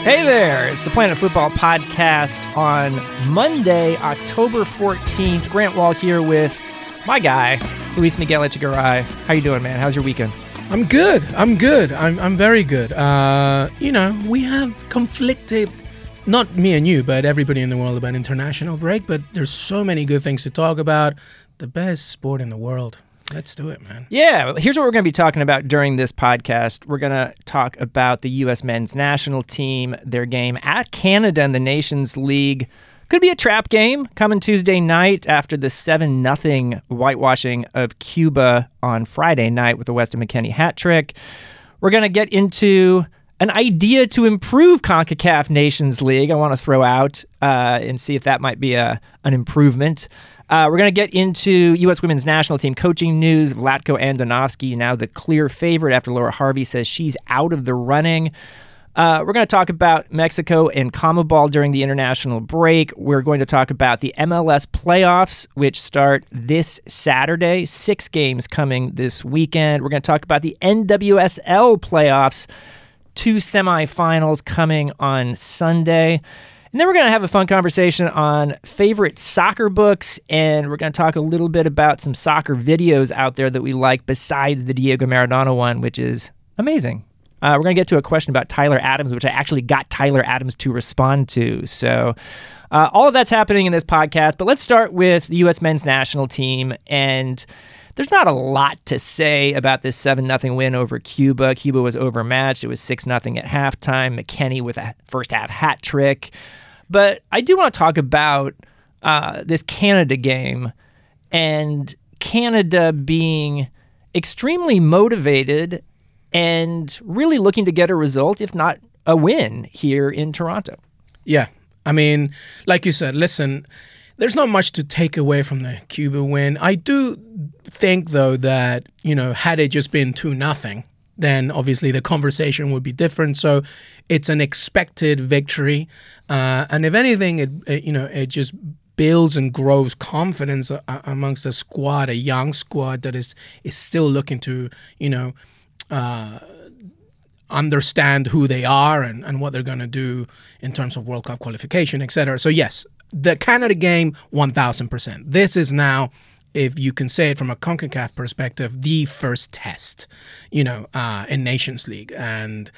Hey there, it's the Planet Football Podcast on Monday, October 14th. Grant Walk here with my guy, Luis Miguel Echegaray. How you doing, man? How's your weekend? I'm good. I'm very good. We have conflicted, not me and you, but everybody in the world about international break, but there's so many good things to talk about. The best sport in the world. Let's do it, man. Yeah, here's what we're going to be talking about during this podcast. We're going to talk about the U.S. men's national team, their game at Canada in the Nations League. Could be a trap game coming Tuesday night after the 7-0 whitewashing of Cuba on Friday night with the Weston McKennie hat trick. We're going to get into an idea to improve CONCACAF Nations League I want to throw out and see if that might be an improvement. We're going to get into U.S. women's national team coaching news. Vlatko Andonovski now the clear favorite after Laura Harvey says she's out of the running. We're going to talk about Mexico and CONMEBOL during the international break. We're going to talk about the MLS playoffs, which start this Saturday. 6 games coming this weekend. We're going to talk about the NWSL playoffs. 2 semifinals coming on Sunday. And then we're going to have a fun conversation on favorite soccer books, and we're going to talk a little bit about some soccer videos out there that we like besides the Diego Maradona one, which is amazing. We're going to get to a question about Tyler Adams, which I actually got Tyler Adams to respond to. So all of that's happening in this podcast, but let's start with the U.S. men's national team. And there's not a lot to say about this 7-0 win over Cuba. Cuba was overmatched. It was 6-0 at halftime. McKennie with a first-half hat trick. But I do want to talk about this Canada game and Canada being extremely motivated and really looking to get a result, if not a win, here in Toronto. Yeah. I mean, like you said, listen, there's not much to take away from the Cuba win. I do think, though, that, had it just been 2-0, then obviously the conversation would be different. So it's an expected victory. And if anything, it just builds and grows confidence amongst the squad, a young squad that is still looking to, understand who they are and what they're going to do in terms of World Cup qualification, etc. So yes, the Canada game, 1,000%. This is now, if you can say it from a CONCACAF perspective, the first test, in Nations League. And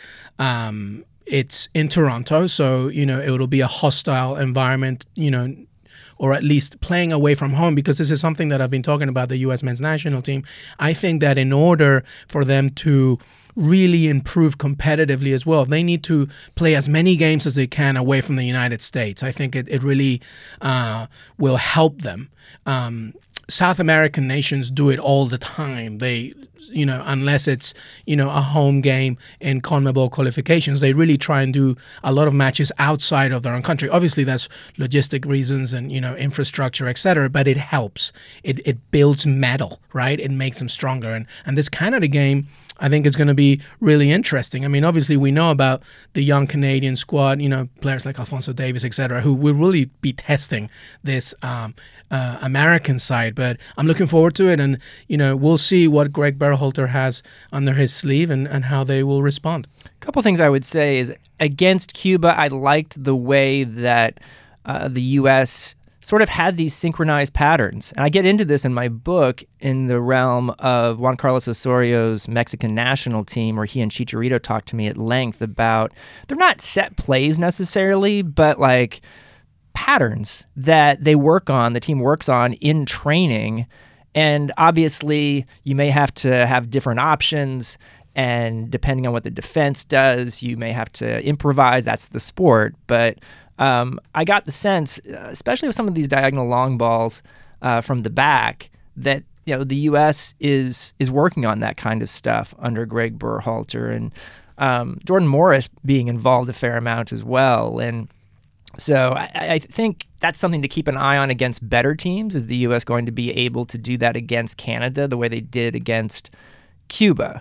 it's in Toronto, so, it'll be a hostile environment, or at least playing away from home, because this is something that I've been talking about the U.S. men's national team. I think that in order for them to really improve competitively as well, they need to play as many games as they can away from the United States. I think it really will help them. South American nations do it all the time. They, unless it's, a home game in CONMEBOL qualifications, they really try and do a lot of matches outside of their own country. Obviously, that's logistic reasons and, infrastructure, etc. But it helps. It builds metal, right? It makes them stronger. And this Canada game, I think it's going to be really interesting. I mean, obviously, we know about the young Canadian squad, players like Alphonso Davies, etc., who will really be testing this American side. But I'm looking forward to it. And, we'll see what Greg Berhalter has under his sleeve and how they will respond. A couple things I would say is, against Cuba, I liked the way that the U.S. sort of had these synchronized patterns. And I get into this in my book in the realm of Juan Carlos Osorio's Mexican national team, where he and Chicharito talked to me at length about, they're not set plays necessarily, but like patterns that they work on, the team works on in training. And obviously you may have to have different options, and depending on what the defense does, you may have to improvise. That's the sport. But I got the sense, especially with some of these diagonal long balls from the back, that the U.S. is working on that kind of stuff under Greg Berhalter, and Jordan Morris being involved a fair amount as well. And so I think that's something to keep an eye on against better teams. Is the U.S. going to be able to do that against Canada the way they did against Cuba?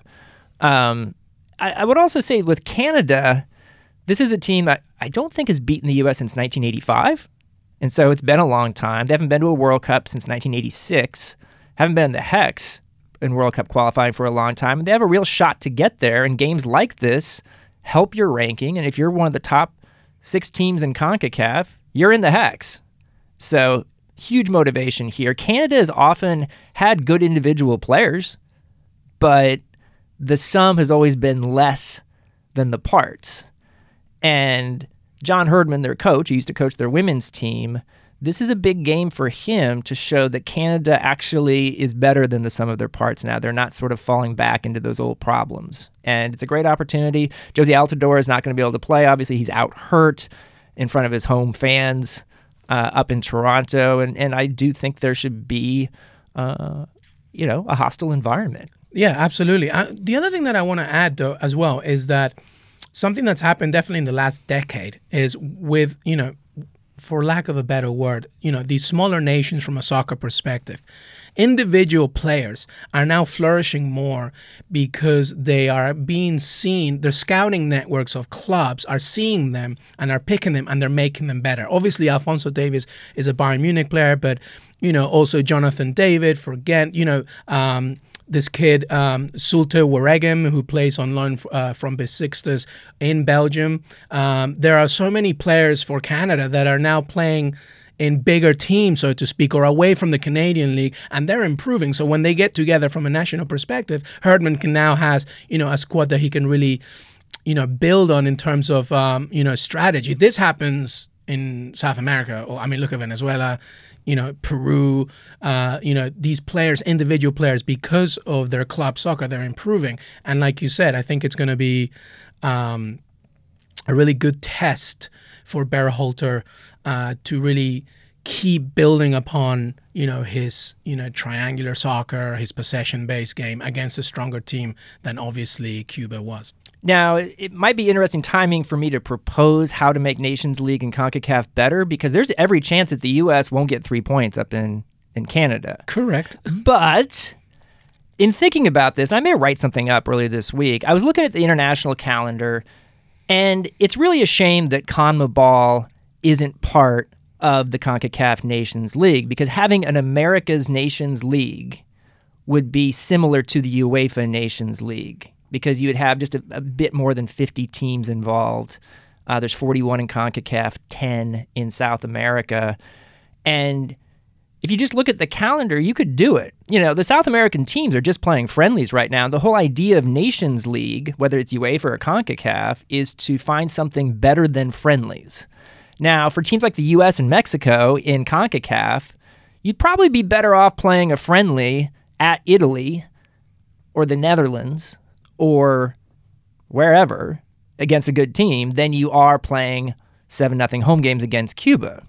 I would also say with Canada, this is a team that I don't think has beaten the U.S. since 1985. And so it's been a long time. They haven't been to a World Cup since 1986. Haven't been in the Hex in World Cup qualifying for a long time. And they have a real shot to get there. And games like this help your ranking. And if you're one of the top 6 teams in CONCACAF, you're in the Hex. So huge motivation here. Canada has often had good individual players, but the sum has always been less than the parts. And John Herdman, their coach, who used to coach their women's team, this is a big game for him to show that Canada actually is better than the sum of their parts now. They're not sort of falling back into those old problems. And it's a great opportunity. Josie Altidore is not going to be able to play. Obviously, he's out hurt in front of his home fans up in Toronto. And I do think there should be, a hostile environment. Yeah, absolutely. The other thing that I want to add, though, as well, is that something that's happened definitely in the last decade is with, for lack of a better word, these smaller nations from a soccer perspective, individual players are now flourishing more because they are being seen. Their scouting networks of clubs are seeing them and are picking them and they're making them better. Obviously, Alphonso Davies is a Bayern Munich player, but, also Jonathan David for Ghent, this kid, Zulte Waregem, who plays on loan from Besiktas in Belgium. There are so many players for Canada that are now playing in bigger teams, so to speak, or away from the Canadian League, and they're improving. So when they get together from a national perspective, Herdman now has, a squad that he can really, build on in terms of, strategy. This happens in South America. Look at Venezuela, Peru, these players, individual players, because of their club soccer, they're improving. And like you said, I think it's going to be a really good test for Berhalter to really keep building upon, his, triangular soccer, his possession-based game against a stronger team than obviously Cuba was. Now, it might be interesting timing for me to propose how to make Nations League and CONCACAF better, because there's every chance that the U.S. won't get 3 points up in Canada. Correct. But in thinking about this, and I may write something up earlier this week, I was looking at the international calendar, and it's really a shame that CONMEBOL isn't part of the CONCACAF Nations League, because having an America's Nations League would be similar to the UEFA Nations League, because you would have just a bit more than 50 teams involved. There's 41 in CONCACAF, 10 in South America. And if you just look at the calendar, you could do it. The South American teams are just playing friendlies right now. The whole idea of Nations League, whether it's UEFA or CONCACAF, is to find something better than friendlies. Now, for teams like the U.S. and Mexico in CONCACAF, you'd probably be better off playing a friendly at Italy or the Netherlands or wherever against a good team than you are playing 7-0 home games against Cuba.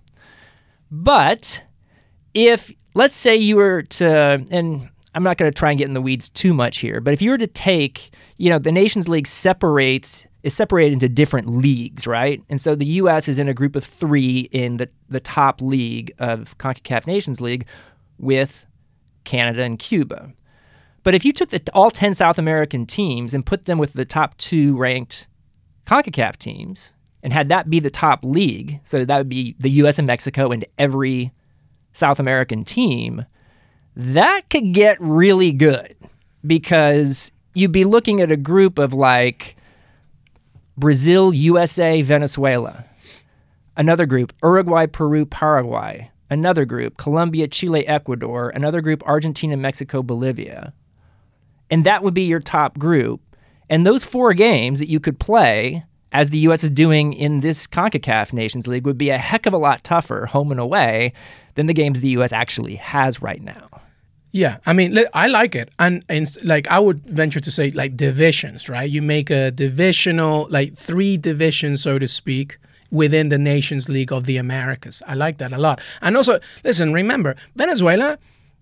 But if, let's say you were to, and I'm not going to try and get in the weeds too much here, but if you were to take, the Nations League is separated into different leagues, right? And so the U.S. is in a group of 3 in the top league of CONCACAF Nations League with Canada and Cuba. But if you took all 10 South American teams and put them with the top 2 ranked CONCACAF teams and had that be the top league, so that would be the U.S. and Mexico and every South American team, that could get really good, because you'd be looking at a group of like Brazil, USA, Venezuela. Another group, Uruguay, Peru, Paraguay. Another group, Colombia, Chile, Ecuador. Another group, Argentina, Mexico, Bolivia. And that would be your top group. And those 4 games that you could play, as the U.S. is doing in this CONCACAF Nations League, would be a heck of a lot tougher, home and away, than the games the U.S. actually has right now. Yeah, I like it. And I would venture to say, divisions, right? You make a divisional, 3 divisions, so to speak, within the Nations League of the Americas. I like that a lot. And also, listen, remember, Venezuela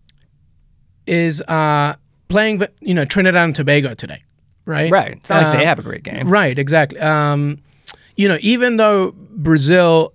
is playing, Trinidad and Tobago today, right? Right. It's not like they have a great game. Right, exactly. Even though Brazil,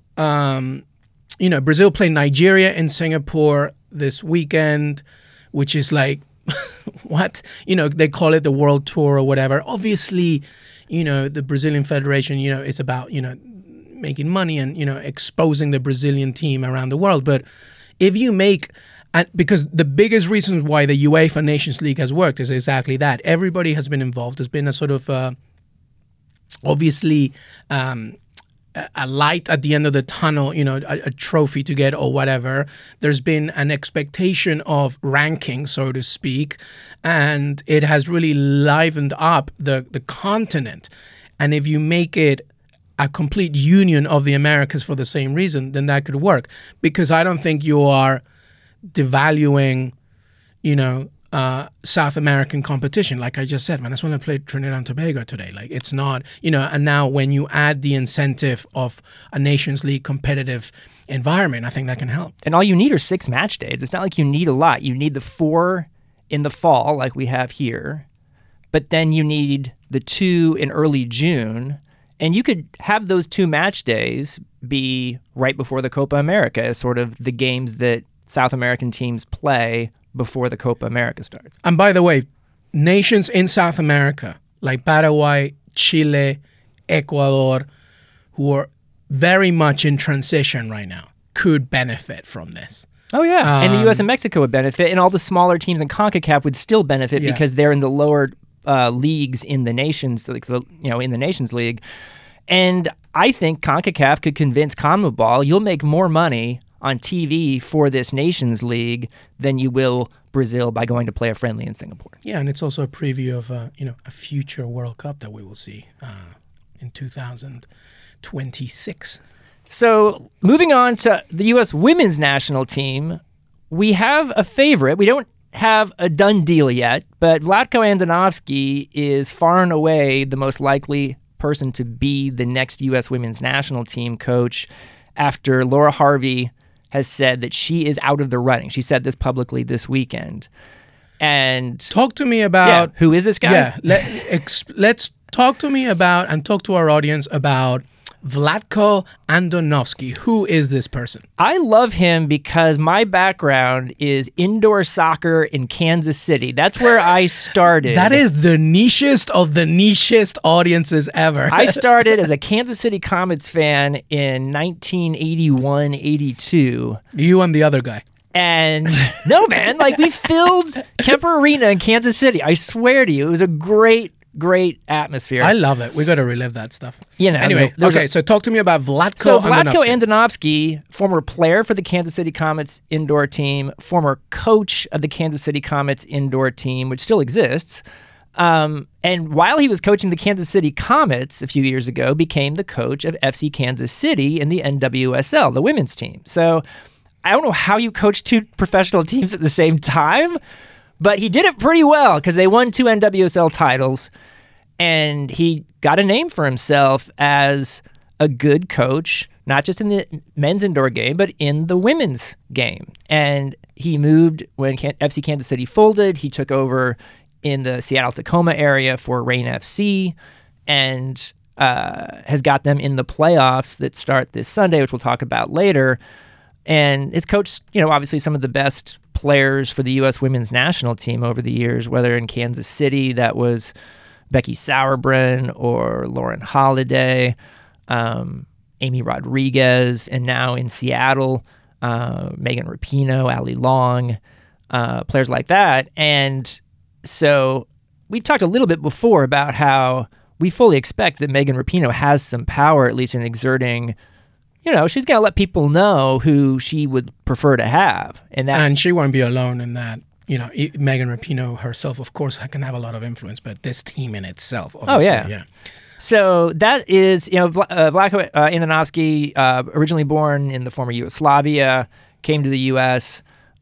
Brazil played Nigeria in Singapore this weekend, which is like, what? They call it the World Tour or whatever. Obviously, the Brazilian Federation, it's about, making money and, exposing the Brazilian team around the world. But if you make... because the biggest reason why the UEFA Nations League has worked is exactly that. Everybody has been involved. There's been a sort of obviously a light at the end of the tunnel, a trophy to get or whatever. There's been an expectation of ranking, so to speak, and it has really livened up the continent. And if you make it a complete union of the Americas for the same reason, then that could work. Because I don't think you are devaluing, South American competition. Like I just said, Venezuela played Trinidad and Tobago today. Like it's not, and now when you add the incentive of a Nations League competitive environment, I think that can help. And all you need are 6 match days. It's not like you need a lot. You need the 4 in the fall, like we have here, but then you need the 2 in early June. And you could have those 2 match days be right before the Copa America, as sort of the games that South American teams play before the Copa America starts. And by the way, nations in South America, like Paraguay, Chile, Ecuador, who are very much in transition right now, could benefit from this. Oh, yeah. And the U.S. and Mexico would benefit, and all the smaller teams in CONCACAF would still benefit because they're in the lower leagues in the nations, in the Nations League. And I think CONCACAF could convince CONMEBOL, you'll make more money on TV for this Nations League than you will Brazil by going to play a friendly in Singapore. Yeah, and it's also a preview of a future World Cup that we will see in 2026. So moving on to the U.S. women's national team, we have a favorite. We don't have a done deal yet, but Vlatko Andonovski is far and away the most likely person to be the next U.S. women's national team coach after Laura Harvey has said that she is out of the running. She said this publicly this weekend. And talk to me about who is this guy? Yeah, let's talk to me about and talk to our audience about Vlatko Andonovski. Who is this person? I love him because my background is indoor soccer in Kansas City. That's where I started. That is the nichest of the nichest audiences ever. I started as a Kansas City Comets fan in 1981-82. You and the other guy. And no, man, like we filled Kemper Arena in Kansas City. I swear to you, it was a great atmosphere. I love it. We got to relive that stuff. Anyway, so talk to me about Vlatko So Andonovski. Vlatko Andonovski, former player for the Kansas City Comets indoor team, former coach of the Kansas City Comets indoor team, which still exists. And while he was coaching the Kansas City Comets a few years ago, became the coach of FC Kansas City in the NWSL, the women's team. So I don't know how you coach 2 professional teams at the same time, but he did it pretty well because they won 2 NWSL titles, and he got a name for himself as a good coach, not just in the men's indoor game, but in the women's game. And he moved when FC Kansas City folded. He took over in the Seattle-Tacoma area for Reign FC and has got them in the playoffs that start this Sunday, which we'll talk about later. And has coached, obviously some of the best players for the U.S. women's national team over the years, whether in Kansas City, that was Becky Sauerbrunn or Lauren Holiday, Amy Rodriguez, and now in Seattle, Megan Rapinoe, Ali Long, players like that. And so we've talked a little bit before about how we fully expect that Megan Rapinoe has some power, at least in exerting. She's going to let people know who she would prefer to have. And she won't be alone in that. Megan Rapinoe herself, of course, can have a lot of influence, but this team in itself, obviously. Oh, yeah. So that is, Vlatko Andonovski, originally born in the former Yugoslavia, came to the U.S.,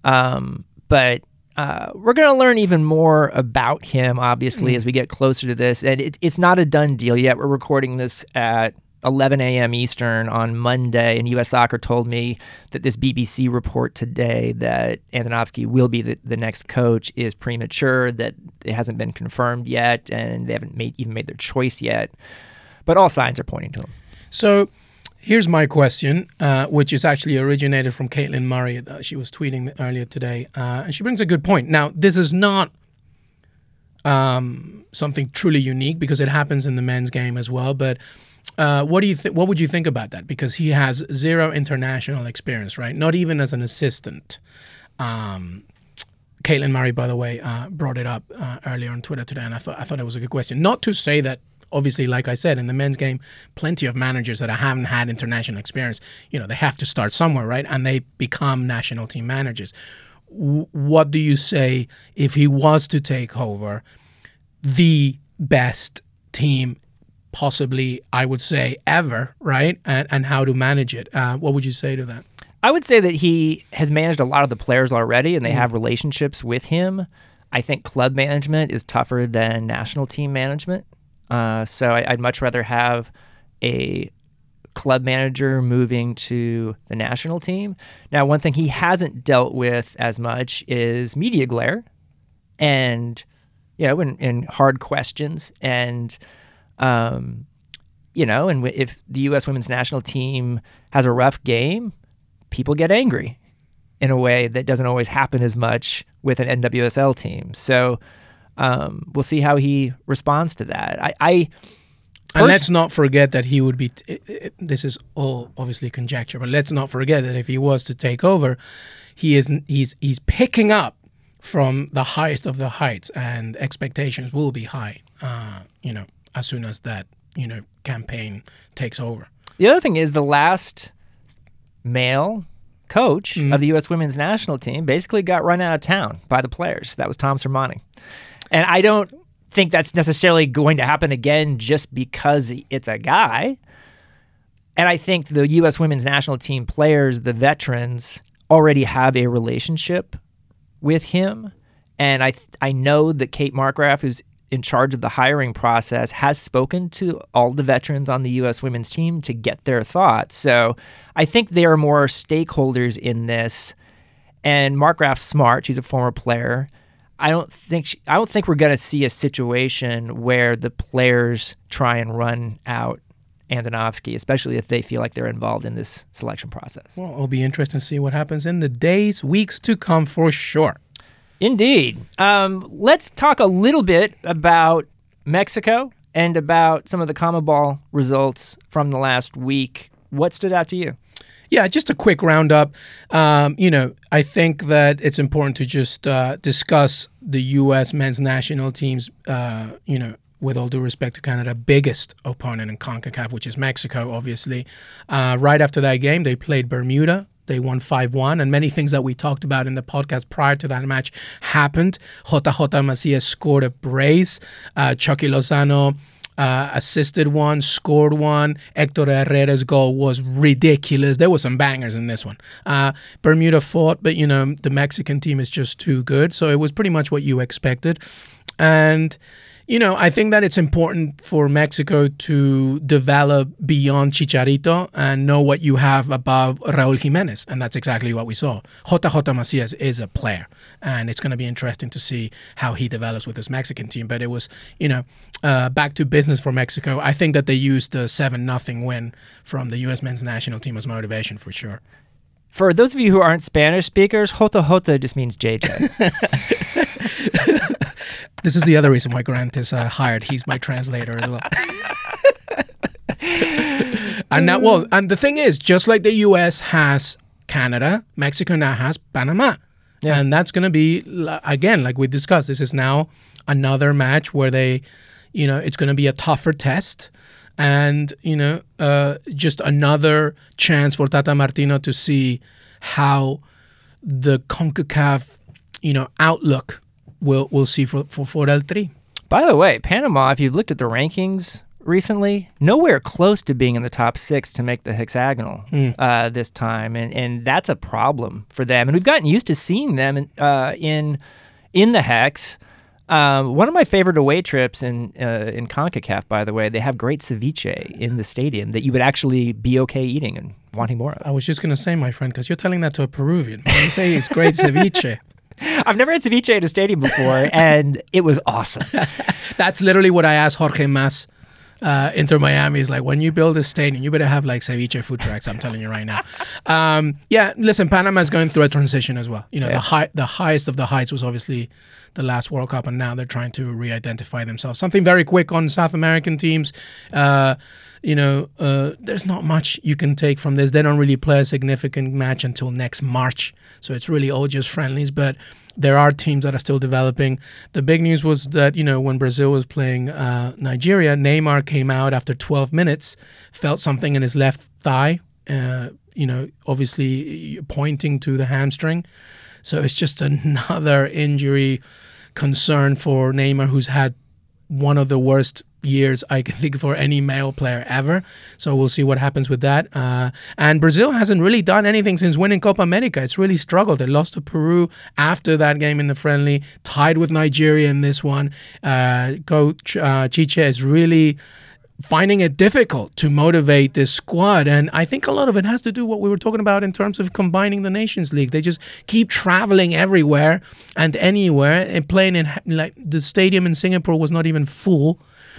but we're going to learn even more about him, obviously, as we get closer to this. And it's not a done deal yet. We're recording this at 11 a.m. Eastern on Monday, and U.S. Soccer told me that this BBC report today that Andonovski will be the next coach is premature, that it hasn't been confirmed yet, and they haven't even made their choice yet. But all signs are pointing to him. So here's my question, which is actually originated from Caitlin Murray. She was tweeting earlier today, and she brings a good point. Now, this is not something truly unique because it happens in the men's game as well, but what would you think about that? Because he has 0 international experience, right? Not even as an assistant. Caitlin Murray, by the way, brought it up earlier on Twitter today, and I thought it was a good question. Not to say that Obviously, like I said, in the men's game, plenty of managers that haven't had international experience, they have to start somewhere, right? And they become national team managers. What do you say if he was to take over the best team possibly, I would say, ever, right? And how to manage it? What would you say to that? I would say that he has managed a lot of the players already, and they have relationships with him. I think club management is tougher than national team management. So I'd much rather have a club manager moving to the national team. Now, one thing he hasn't dealt with as much is media glare and, in hard questions. And, and if the U.S. women's national team has a rough game, people get angry in a way that doesn't always happen as much with an NWSL team. So we'll see how he responds to that. And let's not forget that he would be, this is all obviously conjecture, but let's not forget that if he was to take over, he's picking up from the highest of the heights, and expectations will be high, as soon as that, campaign takes over. The other thing is the last male coach of the U.S. women's national team basically got run out of town by the players. That was Tom Sermanni. And I don't think that's necessarily going to happen again just because it's a guy. And I think the U.S. women's national team players, the veterans, already have a relationship with him. And I know that Kate Markgraf, who's in charge of the hiring process, has spoken to all the veterans on the U.S. women's team to get their thoughts. So I think there are more stakeholders in this. And Markgraf's smart. She's a former player. I don't think we're going to see a situation where the players try and run out Andonovski, especially if they feel like they're involved in this selection process. Well, it'll be interesting to see what happens in the days, weeks to come for sure. Indeed. Let's talk a little bit about Mexico and about some of the CONMEBOL results from the last week. What stood out to you? Yeah, just a quick roundup. I think that it's important to just discuss the U.S. men's national team's, with all due respect to Canada, biggest opponent in CONCACAF, which is Mexico, obviously. Right after that game, they played Bermuda. They won 5-1, and many things that we talked about in the podcast prior to that match happened. JJ Macias scored a brace. Chucky Lozano assisted one, scored one. Hector Herrera's goal was ridiculous. There were some bangers in this one. Bermuda fought, but, the Mexican team is just too good, so it was pretty much what you expected. And I think that it's important for Mexico to develop beyond Chicharito and know what you have above Raúl Jiménez. And that's exactly what we saw. JJ Macias is a player, and it's going to be interesting to see how he develops with this Mexican team. But it was, back to business for Mexico. I think that they used the 7-0 win from the U.S. men's national team as motivation for sure. For those of you who aren't Spanish speakers, JJ just means JJ. This is the other reason why Grant is hired. He's my translator as well. And the thing is, just like the U.S. has Canada, Mexico now has Panama. Yeah. And that's going to be, again, like we discussed, this is now another match where they, it's going to be a tougher test. And, just another chance for Tata Martino to see how the CONCACAF, outlook we'll see for El Tri. By the way, Panama, if you've looked at the rankings recently, nowhere close to being in the top 6 to make the hexagonal this time. And that's a problem for them. And we've gotten used to seeing them in the hex. One of my favorite away trips in CONCACAF, by the way, they have great ceviche in the stadium that you would actually be okay eating and wanting more of. I was just going to say, my friend, because you're telling that to a Peruvian. When you say it's great ceviche. I've never had ceviche at a stadium before, and it was awesome. That's literally what I asked Jorge Mas, Inter Miami. Is like, when you build a stadium, you better have like ceviche food trucks. I'm telling you right now. Listen, Panama is going through a transition as well. The highest of the heights was obviously the last World Cup, and now they're trying to re-identify themselves. Something very quick on South American teams. there's not much you can take from this. They don't really play a significant match until next March, so it's really all just friendlies. But there are teams that are still developing. The big news was that, when Brazil was playing Nigeria, Neymar came out after 12 minutes, felt something in his left thigh, obviously pointing to the hamstring. So it's just another injury concern for Neymar, who's had one of the worst years I can think for any male player ever. So we'll see what happens with that. And Brazil hasn't really done anything since winning Copa America. It's really struggled. They lost to Peru after that game in the friendly, tied with Nigeria in this one. Coach Chiche is really finding it difficult to motivate this squad. And I think a lot of it has to do what we were talking about in terms of combining the Nations League. They just keep traveling everywhere and anywhere and playing in, like, the stadium in Singapore was not even full.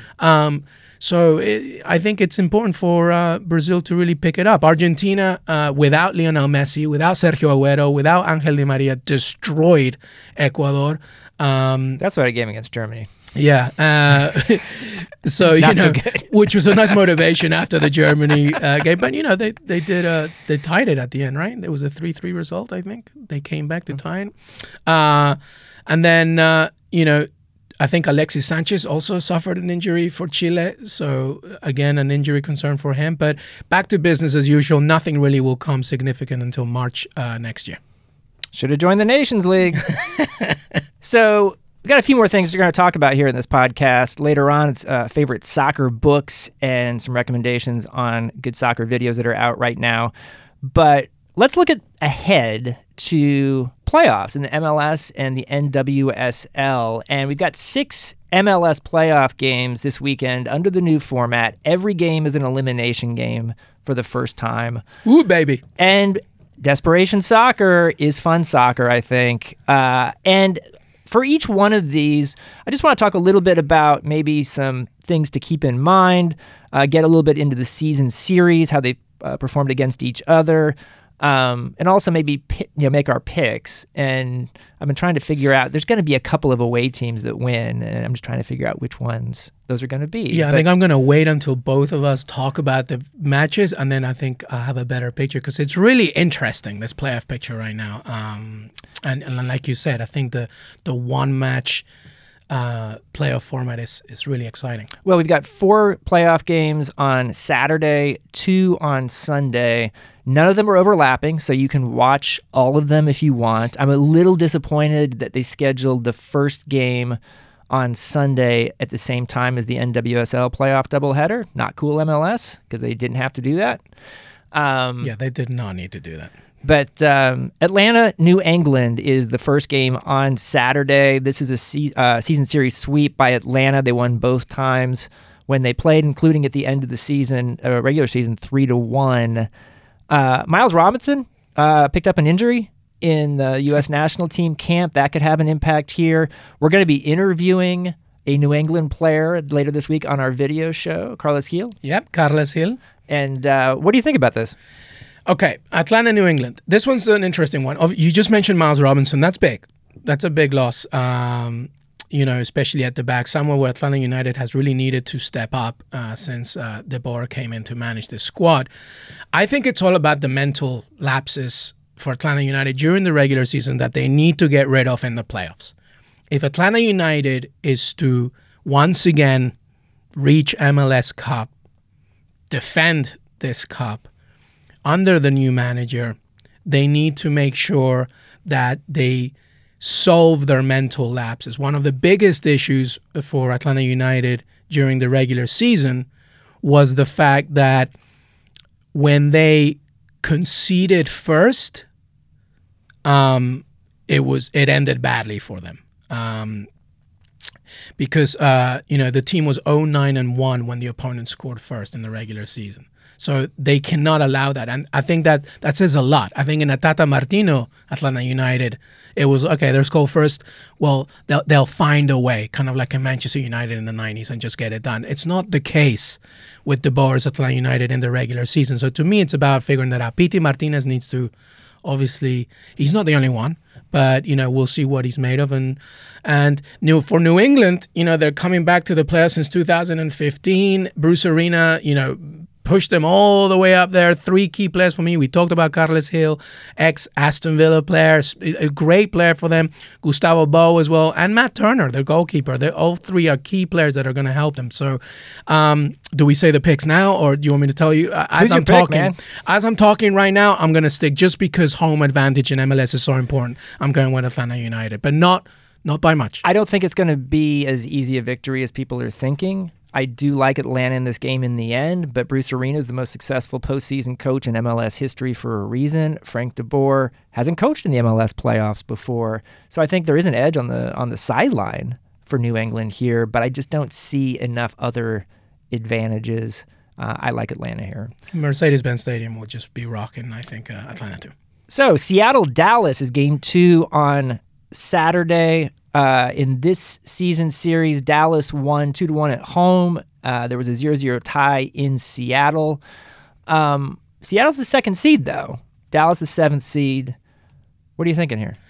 So I think it's important for Brazil to really pick it up. Argentina, without Lionel Messi, without Sergio Agüero, without Angel Di Maria, destroyed Ecuador. That's what I game against Germany. Yeah. So, which was a nice motivation after the Germany game. But, they tied it at the end, right? It was a 3-3 result, I think. They came back to tie it. And then, I think Alexis Sanchez also suffered an injury for Chile. So, again, an injury concern for him. But back to business as usual. Nothing really will come significant until March next year. Should have joined the Nations League. So we got a few more things we're going to talk about here in this podcast. Later on, it's favorite soccer books and some recommendations on good soccer videos that are out right now. But let's look ahead to playoffs in the MLS and the NWSL. And we've got 6 MLS playoff games this weekend under the new format. Every game is an elimination game for the first time. Ooh, baby. And desperation soccer is fun soccer, I think. And for each one of these, I just want to talk a little bit about maybe some things to keep in mind, get a little bit into the season series, how they performed against each other, and also maybe make our picks. And I've been trying to figure out, there's going to be a couple of away teams that win, and I'm just trying to figure out which ones those are going to be. Yeah, I think I'm going to wait until both of us talk about the matches, and then I think I'll have a better picture, because it's really interesting, this playoff picture right now. And like you said, I think the one match playoff format is really exciting. Well, we've got 4 playoff games on Saturday, 2 on Sunday. None of them are overlapping, so you can watch all of them if you want. I'm a little disappointed that they scheduled the first game on Sunday at the same time as the NWSL playoff doubleheader. Not cool, MLS, because they didn't have to do that. Yeah, they did not need to do that. But Atlanta, New England is the first game on Saturday. This is a season series sweep by Atlanta. They won both times when they played, including at the end of the season, regular season, 3-1. Miles Robinson picked up an injury in the U.S. national team camp. That could have an impact here. We're going to be interviewing a New England player later this week on our video show, Carlos Gil. Yep, Carlos Gil. And what do you think about this? Okay, Atlanta, New England. This one's an interesting one. You just mentioned Miles Robinson. That's big. That's a big loss, especially at the back. Somewhere where Atlanta United has really needed to step up since De Boer came in to manage this squad. I think it's all about the mental lapses for Atlanta United during the regular season that they need to get rid of in the playoffs. If Atlanta United is to once again reach MLS Cup, defend this cup, under the new manager, they need to make sure that they solve their mental lapses. One of the biggest issues for Atlanta United during the regular season was the fact that when they conceded first, it ended badly for them. Because the team was 0-9-1 when the opponent scored first in the regular season. So they cannot allow that. And I think that says a lot. I think in a Tata Martino Atlanta United, it was, okay, there's goal first. Well, they'll find a way, kind of like in Manchester United in the 90s, and just get it done. It's not the case with De Boer's Atlanta United in the regular season. So to me, it's about figuring that out. Pity Martinez needs to obviously he's not the only one, but we'll see what he's made of. And for New England, they're coming back to the playoffs since 2015. Bruce Arena, pushed them all the way up there. 3 key players for me. We talked about Carles Gil, ex-Aston Villa player, a great player for them. Gustavo Bo as well, and Matt Turner, their goalkeeper. All 3 are key players that are going to help them. So do we say the picks now, or do you want me to tell you? As I'm talking right now, I'm going to stick, just because home advantage in MLS is so important, I'm going with Atlanta United, but not by much. I don't think it's going to be as easy a victory as people are thinking. I do like Atlanta in this game in the end, but Bruce Arena is the most successful postseason coach in MLS history for a reason. Frank de Boer hasn't coached in the MLS playoffs before, so I think there is an edge on the sideline for New England here, but I just don't see enough other advantages. I like Atlanta here. Mercedes-Benz Stadium will just be rocking, I think, Atlanta too. So Seattle-Dallas is game 2 on Saturday. In this season series, Dallas won 2-1 at home. There was a 0-0 tie in Seattle. Seattle's the 2nd seed, though. Dallas the 7th seed. What are you thinking here?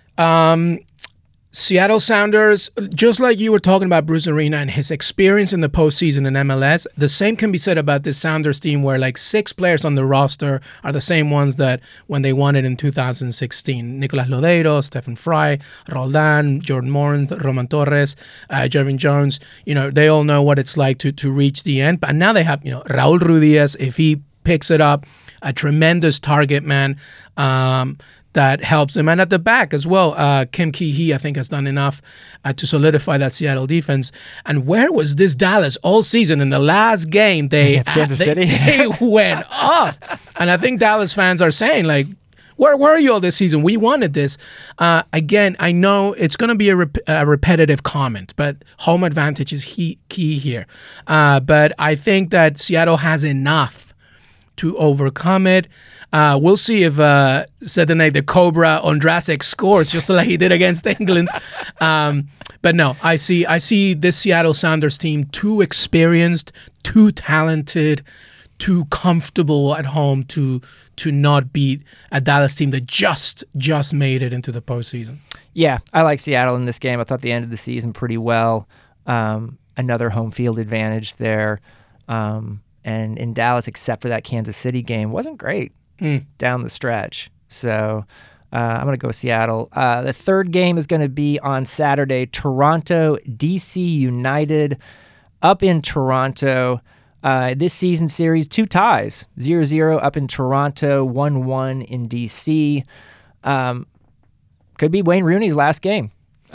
Seattle Sounders, just like you were talking about Bruce Arena and his experience in the postseason in MLS, the same can be said about this Sounders team, where like 6 players on the roster are the same ones that when they won it in 2016. Nicolas Lodeiro, Stephen Fry, Roldan, Jordan Morant, Roman Torres, Jervin Jones. They all know what it's like to reach the end. But now they have, Raul Ruidiaz, if he picks it up, a tremendous target man. That helps them. And at the back as well, Kim Ki-hee, I think, has done enough to solidify that Seattle defense. And where was this Dallas all season? In the last game, Kansas City. They went off. And I think Dallas fans are saying, like, where were you all this season? We wanted this. Again, I know it's going to be a repetitive comment, but home advantage is key here. But I think that Seattle has enough to overcome it. We'll see if Saturday the Cobra Ondrasek scores just like he did against England. But no, I see this Seattle Sounders team too experienced, too talented, too comfortable at home to not beat a Dallas team that just made it into the postseason. Yeah, I like Seattle in this game. I thought they ended the season pretty well. Another home field advantage there. And in Dallas, except for that Kansas City game, wasn't great down the stretch. So I'm going to go Seattle. The third game is going to be on Saturday. Toronto, DC United up in Toronto. This season series, 2 ties, 0-0 up in Toronto, 1-1 in DC. Could be Wayne Rooney's last game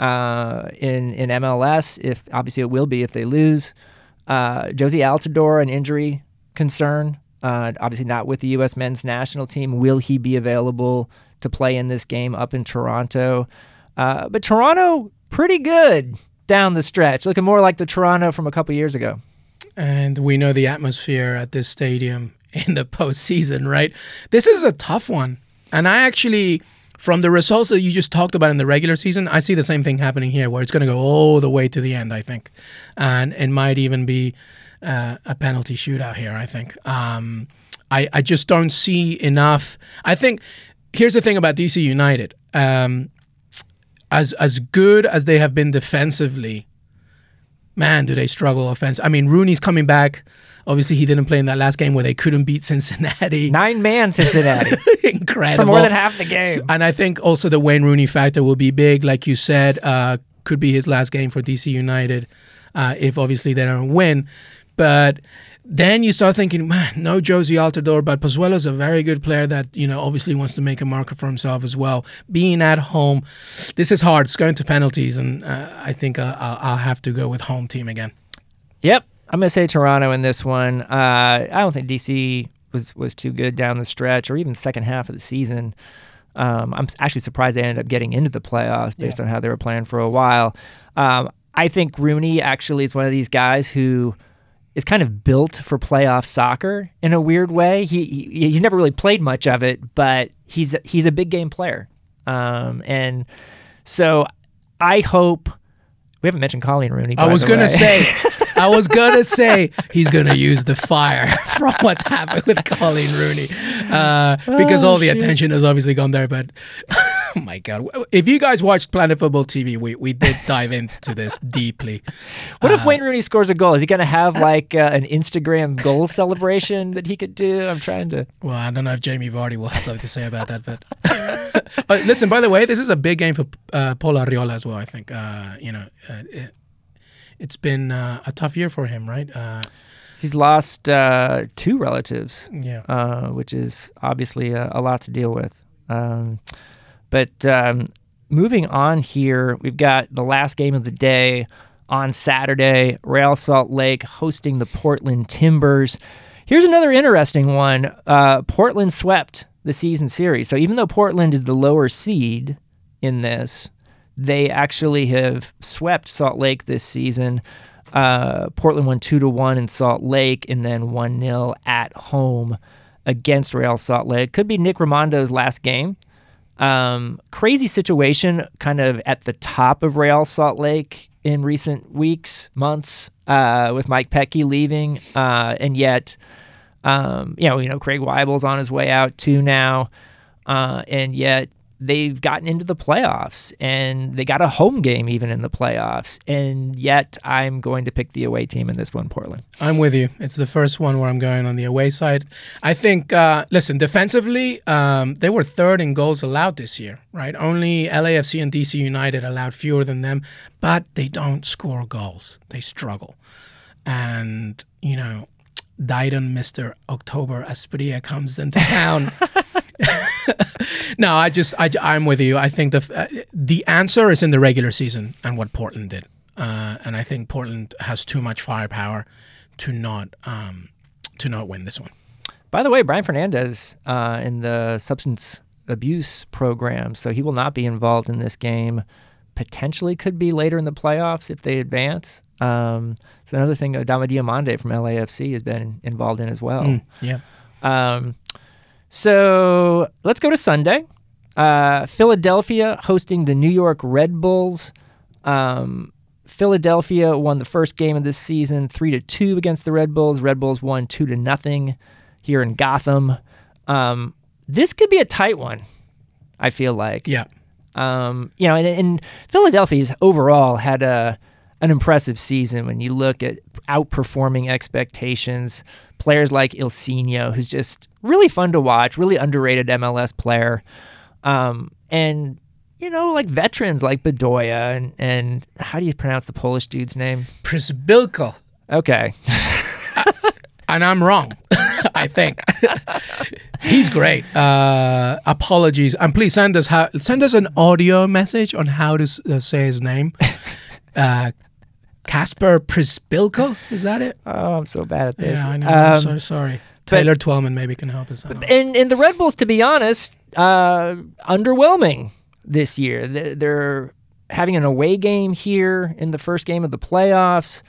in MLS. If obviously it will be if they lose. Josie Altidore, an injury concern. Obviously not with the U.S. men's national team. Will he be available to play in this game up in Toronto? But Toronto, pretty good down the stretch. Looking more like the Toronto from a couple years ago. And we know the atmosphere at this stadium in the postseason, right? This is a tough one. And I actually, from the results that you just talked about in the regular season, I see the same thing happening here, where it's going to go all the way to the end, I think. And it might even be a penalty shootout here, I think. I just don't see enough. I think, here's the thing about DC United. As good as they have been defensively, man, do they struggle offense. I mean, Rooney's coming back. Obviously, he didn't play in that last game where they couldn't beat Cincinnati. 9-man Cincinnati. Incredible. For more than half the game. And I think also the Wayne Rooney factor will be big. Like you said, could be his last game for DC United if obviously they don't win. But then you start thinking, man, no Josie Altidore, but Pozuelo's a very good player that, obviously wants to make a marker for himself as well. Being at home, this is hard. It's going to penalties, and I think I'll have to go with home team again. Yep. I'm going to say Toronto in this one. I don't think DC was too good down the stretch or even the second half of the season. I'm actually surprised they ended up getting into the playoffs based on how they were playing for a while. I think Rooney actually is one of these guys who is kind of built for playoff soccer in a weird way. He's never really played much of it, but he's a big game player. And so I hope, we haven't mentioned Colleen Rooney, by I was going to say, I was going to say he's going to use the fire from what's happened with Colleen Rooney because all the attention has obviously gone there. But, oh my God. If you guys watched Planet Football TV, we did dive into this deeply. What if Wayne Rooney scores a goal? Is he going to have like an Instagram goal celebration that he could do? I'm trying to... Well, I don't know if Jamie Vardy will have something to say about that. But listen, by the way, this is a big game for Paul Arriola as well, I think. It's been a tough year for him, right? He's lost 2 relatives, Yeah. which is obviously a lot to deal with. But moving on here, we've got the last game of the day on Saturday, Real Salt Lake hosting the Portland Timbers. Here's another interesting one. Portland swept the season series. So even though Portland is the lower seed in this, they actually have swept Salt Lake this season. Portland won 2-1 in Salt Lake and then 1-0 at home against Real Salt Lake. Could be Nick Rimondo's last game. Crazy situation kind of at the top of Real Salt Lake in recent weeks, months, with Mike Petke leaving. And yet, Craig Weibel's on his way out too now. And yet they've gotten into the playoffs and they got a home game even in the playoffs. And yet I'm going to pick the away team in this one, Portland. I'm with you. It's the first one where I'm going on the away side. I think, defensively, they were third in goals allowed this year, right? Only LAFC and DC United allowed fewer than them, but they don't score goals. They struggle. And, Dayton Mr. October Asprilla comes into town. No, I'm with you. I think the answer is in the regular season and what Portland did, and I think Portland has too much firepower to not win this one. By the way, Brian Fernandez in the substance abuse program, so he will not be involved in this game. Potentially could be later in the playoffs if they advance. It's another thing Adama Diomande from LAFC has been involved in as well. Yeah. So let's go to Sunday. Philadelphia hosting the New York Red Bulls. Philadelphia won the first game of this season 3-2 against the Red Bulls. Red Bulls won 2-0 here in Gotham. This could be a tight one, I feel like. Yeah. And Philadelphia's overall had an impressive season when you look at outperforming expectations. Players like Ilsinho, who's just really fun to watch, really underrated MLS player. And, like veterans like Bedoya and how do you pronounce the Polish dude's name? Przybylko. Okay. And I'm wrong, I think. He's great. Apologies. And please send us an audio message on how to say his name. Kasper Przybylko, is that it? Oh, I'm so bad at this. Yeah, I know. I'm so sorry. Taylor Twellman maybe can help us. And the Red Bulls, to be honest, underwhelming this year. They're having an away game here in the first game of the playoffs.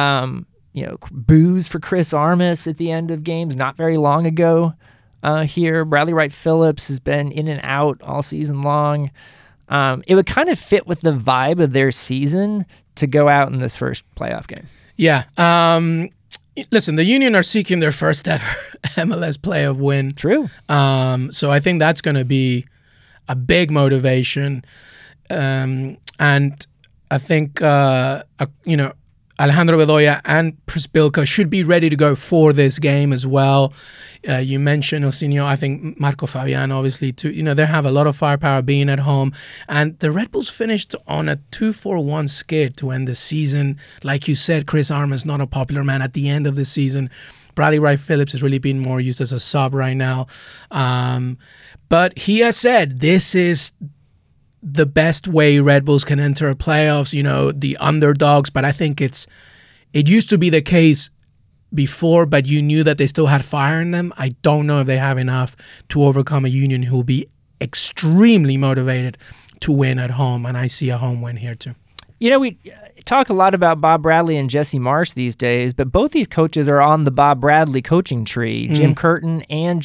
Boos for Chris Armas at the end of games not very long ago here. Bradley Wright Phillips has been in and out all season long. It would kind of fit with the vibe of their season to go out in this first playoff game. Yeah. Listen, the Union are seeking their first ever MLS playoff win. True. So I think that's going to be a big motivation. And I think, Alejandro Bedoya and Przybylko should be ready to go for this game as well. You mentioned Ilsinho. I think Marco Fabian, obviously, too. They have a lot of firepower being at home. And the Red Bulls finished on a 2-4-1 skid to end the season. Like you said, Chris Armas, not a popular man at the end of the season. Bradley Wright Phillips has really been more used as a sub right now. But he has said this is the best way Red Bulls can enter playoffs, the underdogs. But I think it used to be the case before, but you knew that they still had fire in them. I don't know if they have enough to overcome a Union who will be extremely motivated to win at home, and I see a home win here too. We talk a lot about Bob Bradley and Jesse Marsch these days, but both these coaches are on the Bob Bradley coaching tree. Jim Curtin and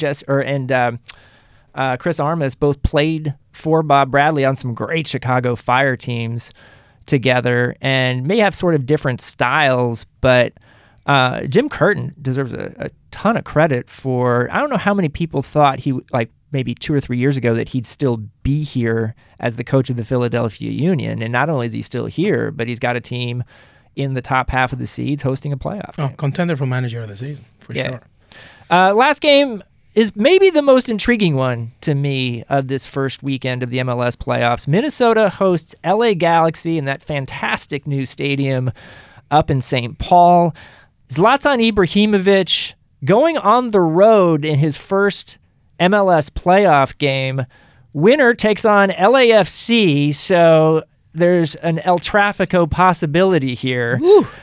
Chris Armas both played for Bob Bradley on some great Chicago Fire teams. together and may have sort of different styles, but Jim Curtin deserves a ton of credit for, I don't know how many people thought he, like maybe 2 or 3 years ago, that he'd still be here as the coach of the Philadelphia Union. And not only is he still here, but he's got a team in the top half of the seeds hosting a playoff game. Contender for manager of the season, for sure. Last game is maybe the most intriguing one to me of this first weekend of the MLS playoffs. Minnesota hosts LA Galaxy in that fantastic new stadium up in St. Paul. Zlatan Ibrahimovic going on the road in his first MLS playoff game. Winner takes on LAFC, so there's an El Trafico possibility here.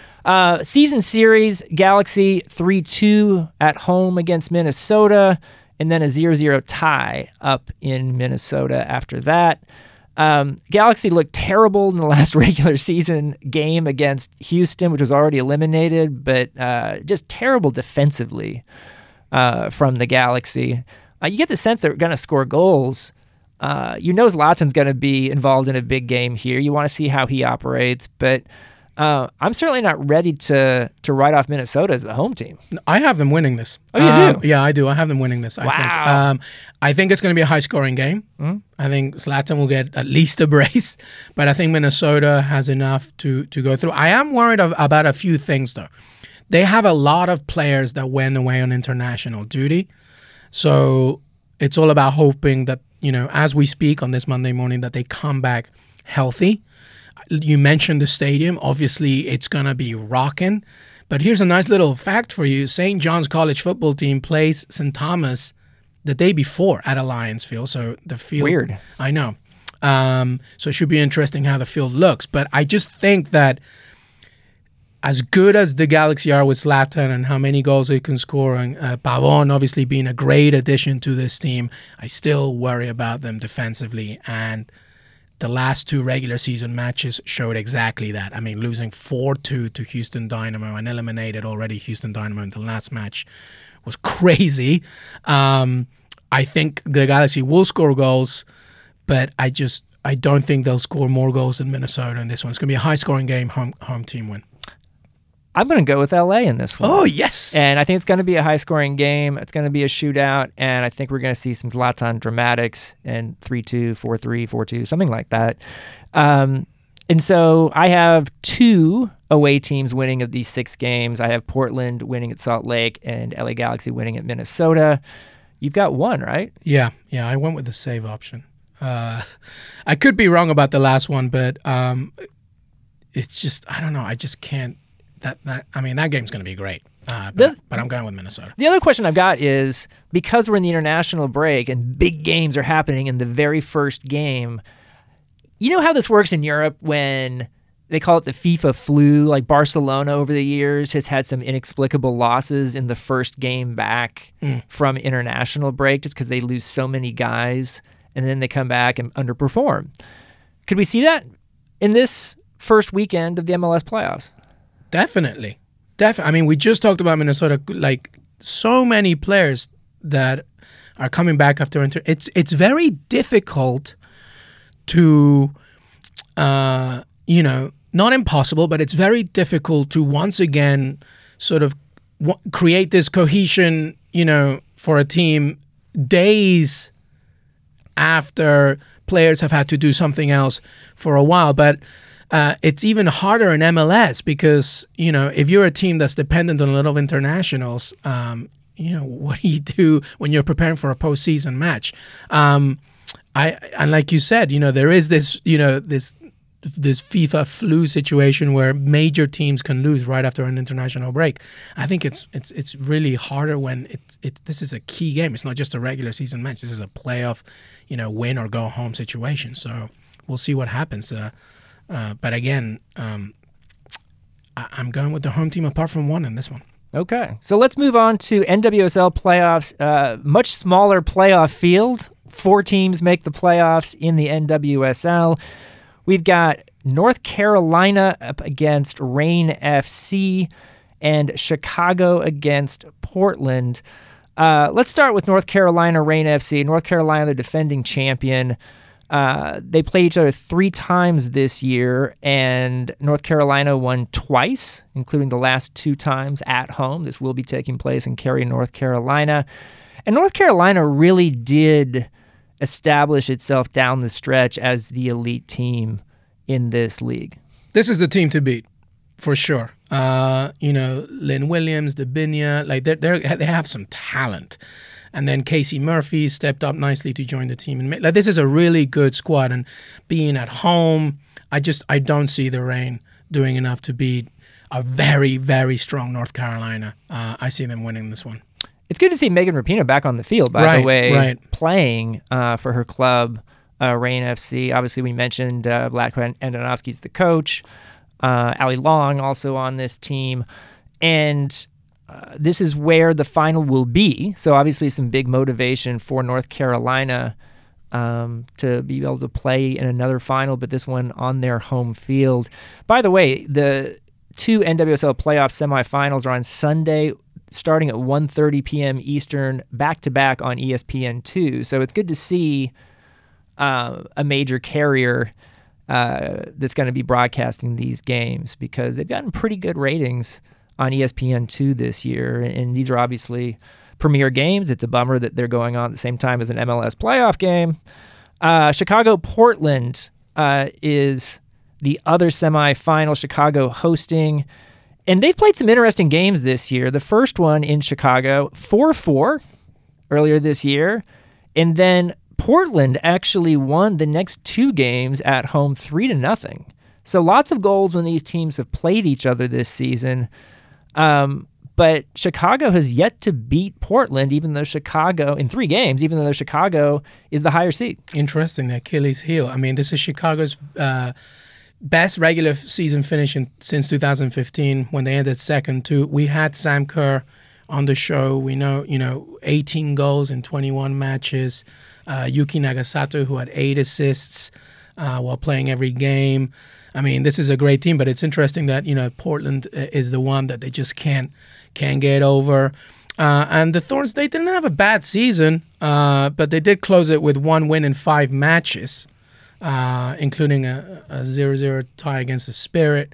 Season series, Galaxy 3-2 at home against Minnesota, and then a 0-0 tie up in Minnesota after that. Galaxy looked terrible in the last regular season game against Houston, which was already eliminated, but just terrible defensively from the Galaxy. You get the sense they're going to score goals. Zlatan's going to be involved in a big game here. You want to see how he operates, but I'm certainly not ready to write off Minnesota as the home team. I have them winning this. Oh, you do? Yeah, I do. I have them winning this, I think. I think it's going to be a high-scoring game. Mm-hmm. I think Zlatan will get at least a brace, but I think Minnesota has enough to go through. I am worried about a few things, though. They have a lot of players that went away on international duty, so it's all about hoping that, as we speak on this Monday morning, that they come back healthy. You mentioned the stadium. Obviously, it's going to be rocking. But here's a nice little fact for you. St. John's College football team plays St. Thomas the day before at Alliance Field. So the field... Weird. I know. So it should be interesting how the field looks. But I just think that as good as the Galaxy are with Zlatan and how many goals they can score, and Pavón obviously being a great addition to this team, I still worry about them defensively. And the last 2 regular season matches showed exactly that. I mean, losing 4-2 to Houston Dynamo and eliminated already Houston Dynamo in the last match was crazy. I think the Galaxy will score goals, but I don't think they'll score more goals than Minnesota in this one. It's going to be a high-scoring game, home team win. I'm going to go with LA in this one. Oh, yes. And I think it's going to be a high-scoring game. It's going to be a shootout, and I think we're going to see some Zlatan dramatics and 3-2, 4-3, 4-2, something like that. And so I have 2 away teams winning of these 6 games. I have Portland winning at Salt Lake and LA Galaxy winning at Minnesota. You've got 1, right? Yeah, I went with the save option. I could be wrong about the last one, but it's just, I don't know. I just can't. That game's going to be great, but I'm going with Minnesota. The other question I've got is, because we're in the international break and big games are happening in the very first game, you know how this works in Europe when they call it the FIFA flu? Like Barcelona over the years has had some inexplicable losses in the first game back from international break just because they lose so many guys and then they come back and underperform. Could we see that in this first weekend of the MLS playoffs? Definitely. I mean, we just talked about Minnesota, like so many players that are coming back after it's very difficult to, not impossible, but it's very difficult to once again sort of create this cohesion, for a team days after players have had to do something else for a while. But it's even harder in MLS because, if you're a team that's dependent on a lot of internationals, what do you do when you're preparing for a postseason match? And like you said, there is this, this FIFA flu situation where major teams can lose right after an international break. I think it's really harder when this is a key game. It's not just a regular season match. This is a playoff, win or go home situation. So we'll see what happens. But again, I'm going with the home team apart from one in this one. Okay. So let's move on to NWSL playoffs. Much smaller playoff field. 4 teams make the playoffs in the NWSL. We've got North Carolina up against Reign FC and Chicago against Portland. Let's start with North Carolina, Reign FC. North Carolina, the defending champion. They played each other 3 times this year, and North Carolina won twice, including the last 2 times at home. This will be taking place in Cary, North Carolina. And North Carolina really did establish itself down the stretch as the elite team in this league. This is the team to beat, for sure. Lynn Williams, Dabinia, like they have some talent. And then Casey Murphy stepped up nicely to join the team. And this is a really good squad. And being at home, I don't see the Reign doing enough to beat a very, very strong North Carolina. I see them winning this one. It's good to see Megan Rapinoe back on the field, by the way, playing for her club, Reign FC. Obviously, we mentioned Vlatko Andonovski's the coach. Ali Long also on this team. And this is where the final will be. So obviously some big motivation for North Carolina to be able to play in another final, but this one on their home field. By the way, the 2 NWSL playoff semifinals are on Sunday starting at 1:30 p.m. Eastern, back-to-back on ESPN2. So it's good to see a major carrier that's going to be broadcasting these games, because they've gotten pretty good ratings on ESPN2 this year, and these are obviously premier games. It's a bummer that they're going on at the same time as an MLS playoff game. Chicago-Portland is the other semifinal, Chicago hosting, and they've played some interesting games this year. The first one in Chicago, 4-4 earlier this year, and then Portland actually won the next 2 games at home 3-0. So lots of goals when these teams have played each other this season. But Chicago has yet to beat Portland, even though Chicago, in 3 games, even though Chicago is the higher seed. Interesting, the Achilles heel. I mean, this is Chicago's best regular season finish since 2015, when they ended second too. We had Sam Kerr on the show. We know, 18 goals in 21 matches. Yuki Nagasato, who had 8 assists while playing every game. I mean, this is a great team, but it's interesting that, Portland is the one that they just can't get over. And the Thorns, they didn't have a bad season, but they did close it with 1 win in 5 matches, including a 0-0 tie against the Spirit.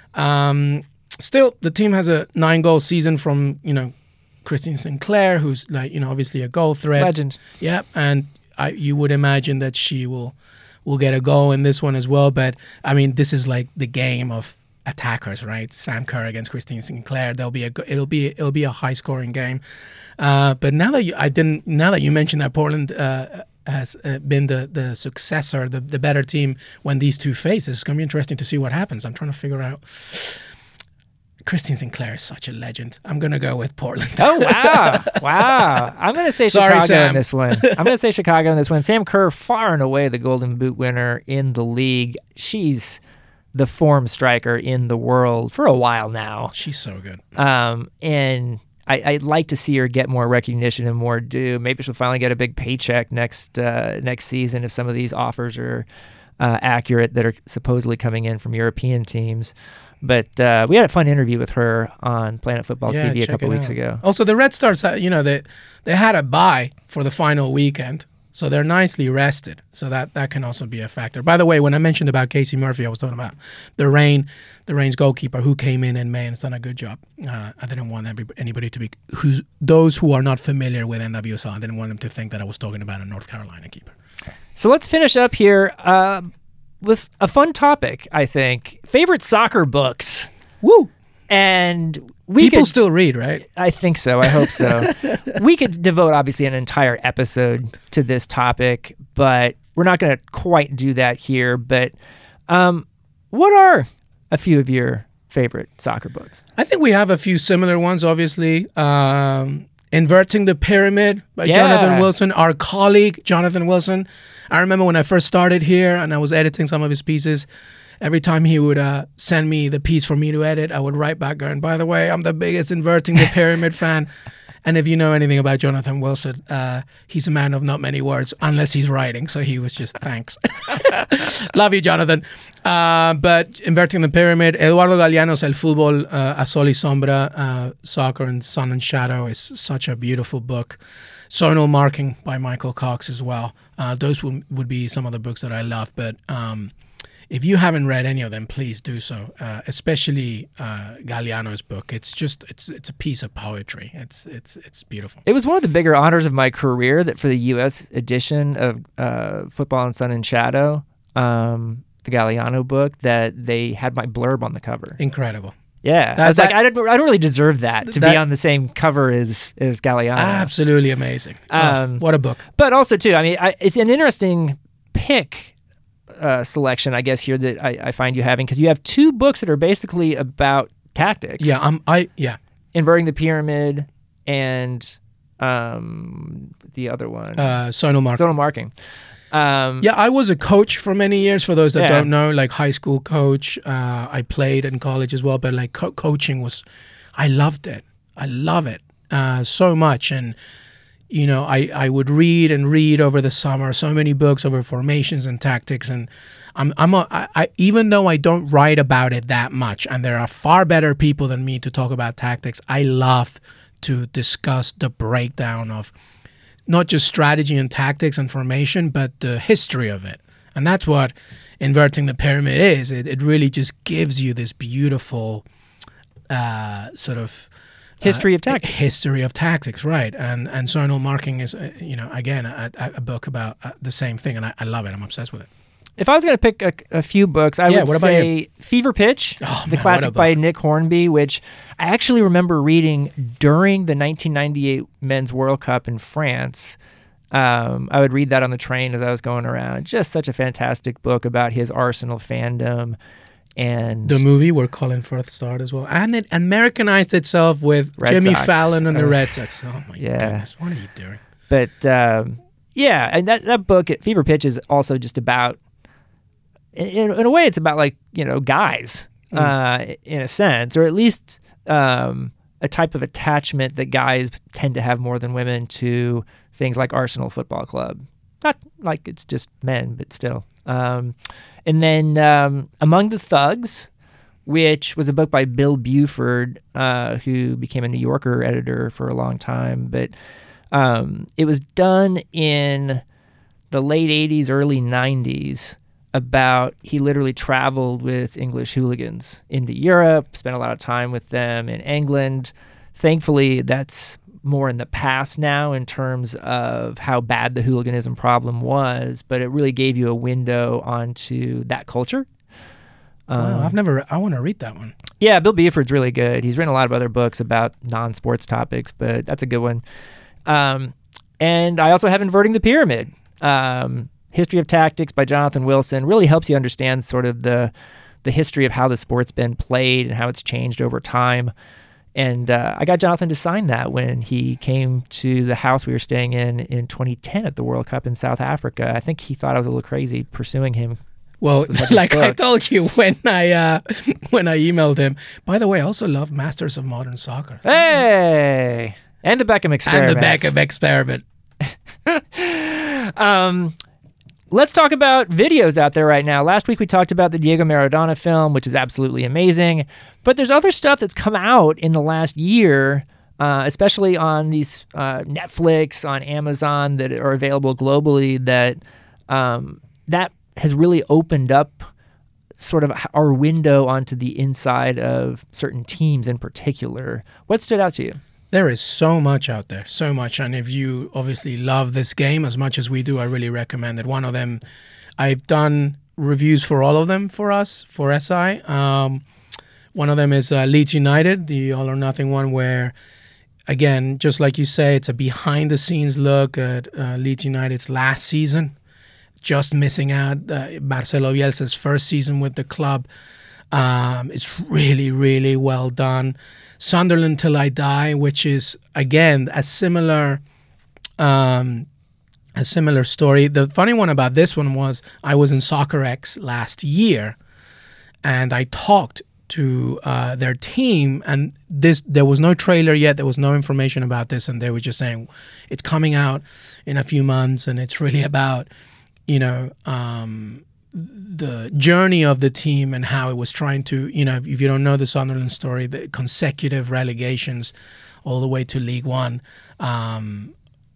Still, the team has a 9-goal season from, Christine Sinclair, who's obviously a goal threat. Legend. Yep, and you would imagine that she will get a goal in this one as well. But I mean, this is like the game of attackers, right? Sam Kerr against Christine Sinclair. It'll be a high scoring game. But now that you mentioned that Portland has been the successor, the better team when these two face, it's going to be interesting to see what happens. I'm trying to figure out. Christine Sinclair is such a legend. I'm going to go with Portland. Oh, wow. I'm going to say Chicago in this one. Sam Kerr, far and away the Golden Boot winner in the league. She's the form striker in the world for a while now. She's so good. And I'd like to see her get more recognition and more due. Maybe she'll finally get a big paycheck next season if some of these offers are accurate that are supposedly coming in from European teams. But we had a fun interview with her on Planet Football TV a couple weeks ago. Also, the Red Stars, they had a bye for the final weekend, so they're nicely rested. So that can also be a factor. By the way, when I mentioned about Casey Murphy, I was talking about the Reign's goalkeeper who came in May and has done a good job. I didn't want anybody to be those who are not familiar with NWSL. I didn't want them to think that I was talking about a North Carolina keeper. So let's finish up here. With a fun topic, I think. Favorite soccer books. Woo! And people still read, right? I think so. I hope so. We could devote, obviously, an entire episode to this topic, but we're not going to quite do that here. But what are a few of your favorite soccer books? I think we have a few similar ones, obviously. Inverting the Pyramid by Jonathan Wilson, our colleague, Jonathan Wilson. I remember when I first started here and I was editing some of his pieces, every time he would send me the piece for me to edit, I would write back going, by the way, I'm the biggest Inverting the Pyramid fan. And if you know anything about Jonathan Wilson, he's a man of not many words unless he's writing. So he was just thanks. Love you, Jonathan. But Inverting the Pyramid, Eduardo Galeano's El Fútbol a Sol y Sombra, Soccer and Sun and Shadow is such a beautiful book. Zonal Marking by Michael Cox as well. Those would be some of the books that I love. But if you haven't read any of them, please do so. Especially Galeano's book. It's a piece of poetry. It's beautiful. It was one of the bigger honors of my career that for the U.S. edition of Football and Sun and Shadow, the Galeano book, that they had my blurb on the cover. Incredible. Yeah, I was like, I don't really deserve that to be on the same cover as Galeano. Absolutely amazing. What a book! But also too, I mean, it's an interesting pick selection, I guess, here that I find you having, because you have two books that are basically about tactics. Yeah, Inverting the Pyramid and the other one, Zonal Marking. Zonal Marking. I was a coach for many years. For those that don't know, like high school coach. I played in college as well, but like coaching was, I loved it. I love it so much. And you know, I would read over the summer so many books over formations and tactics. And I even though I don't write about it that much, and there are far better people than me to talk about tactics, I love to discuss the breakdown of not just strategy and tactics and formation, but the history of it. And that's what Inverting the Pyramid is. It really just gives you this beautiful sort of history of tactics. History of tactics, right. And Zonal Marking is, again, a book about the same thing. And I love it. I'm obsessed with it. If I was going to pick a few books, I would say Fever Pitch, the classic by Nick Hornby, which I actually remember reading during the 1998 Men's World Cup in France. I would read that on the train as I was going around. Just such a fantastic book about his Arsenal fandom. And the movie where Colin Firth starred as well. And it Americanized itself with Jimmy Fallon and the Red Sox. Oh, my goodness. What are you doing? But, and that book, Fever Pitch, is also just about, in a way, it's about, like, guys, in a sense, or at least a type of attachment that guys tend to have more than women to things like Arsenal Football Club. Not like it's just men, but still. And then Among the Thugs, which was a book by Bill Buford, who became a New Yorker editor for a long time. But it was done in the late 80s, early 90s. He literally traveled with English hooligans into Europe, spent a lot of time with them in England. Thankfully, that's more in the past now in terms of how bad the hooliganism problem was, but it really gave you a window onto that culture. Wow, I want to read that one. Yeah, Bill Buford's really good. He's written a lot of other books about non-sports topics, but that's a good one. And I also have Inverting the Pyramid. History of Tactics by Jonathan Wilson really helps you understand sort of the history of how the sport's been played and how it's changed over time. And I got Jonathan to sign that when he came to the house we were staying in 2010 at the World Cup in South Africa. I think he thought I was a little crazy pursuing him. Well, like I told you when I emailed him. By the way, I also love Masters of Modern Soccer. Hey! And the Beckham Experiment. Let's talk about videos out there right now. Last week we talked about the Diego Maradona film, which is absolutely amazing. But there's other stuff that's come out in the last year, especially on these Netflix, on Amazon, that are available globally, that has really opened up sort of our window onto the inside of certain teams in particular. What stood out to you? There is so much out there, so much. And if you obviously love this game as much as we do, I really recommend it. One of them, I've done reviews for all of them for us, for SI. One of them is Leeds United, the All or Nothing one, where, again, just like you say, it's a behind-the-scenes look at Leeds United's last season, just missing out Marcelo Bielsa's first season with the club. It's really, really well done. Sunderland Till I Die, which is, again, a similar story. The funny one about this one was I was in Soccer X last year, and I talked to their team, and there was no trailer yet, there was no information about this, and they were just saying it's coming out in a few months, and it's really about the journey of the team and how it was trying to, if you don't know the Sunderland story, the consecutive relegations all the way to League One, and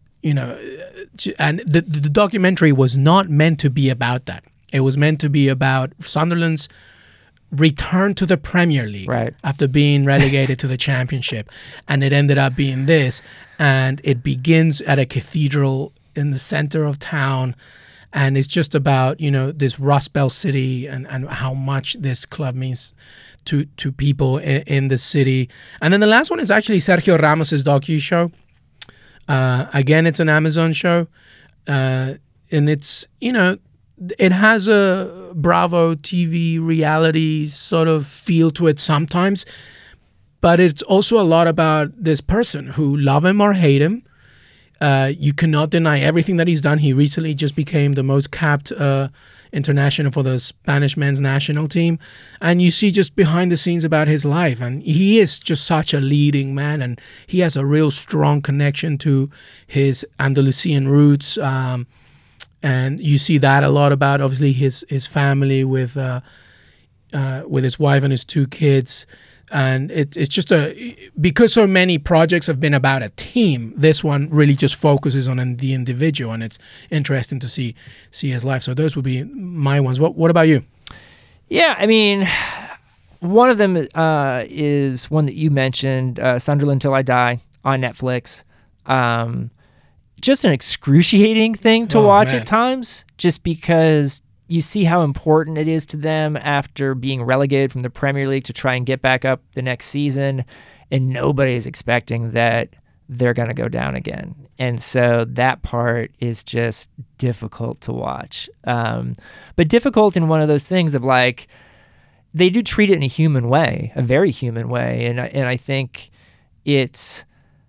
the documentary was not meant to be about that. It was meant to be about Sunderland's return to the Premier League after being relegated to the Championship, and it ended up being this, and it begins at a cathedral in the center of town, and it's just about this Rust Belt city and how much this club means to people in the city. And then the last one is actually Sergio Ramos's docu-show. Again, it's an Amazon show, and it's it has a Bravo TV reality sort of feel to it sometimes, but it's also a lot about this person who, love him or hate him, you cannot deny everything that he's done. He recently just became the most capped international for the Spanish men's national team, and you see just behind the scenes about his life, and he is just such a leading man, and he has a real strong connection to his Andalusian roots. And you see that a lot about, obviously, his family with his wife and his 2 kids. And it's just because so many projects have been about a team, this one really just focuses on the individual, and it's interesting to see his life. So those would be my ones. What about you? Yeah, I mean, one of them is one that you mentioned, Sunderland Till I Die on Netflix. Just an excruciating thing to watch at times, just because you see how important it is to them after being relegated from the Premier League to try and get back up the next season, and nobody is expecting that they're going to go down again. And so that part is just difficult to watch. But difficult in one of those things of like, they do treat it in a human way, a very human way. And I think it's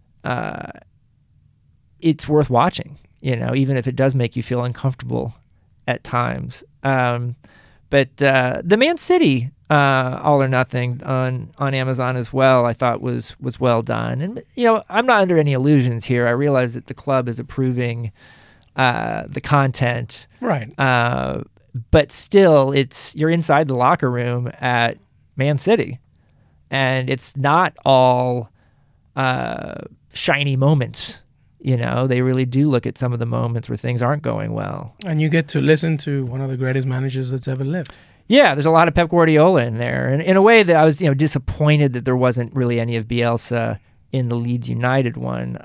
worth watching, even if it does make you feel uncomfortable at times. But the Man City All or Nothing on Amazon as well, I thought was well done. And I'm not under any illusions here. I realize that the club is approving the content, right? But still, you're inside the locker room at Man City, and it's not all shiny moments. They really do look at some of the moments where things aren't going well. And you get to listen to one of the greatest managers that's ever lived. Yeah, there's a lot of Pep Guardiola in there. And in a way that I was, disappointed that there wasn't really any of Bielsa in the Leeds United one.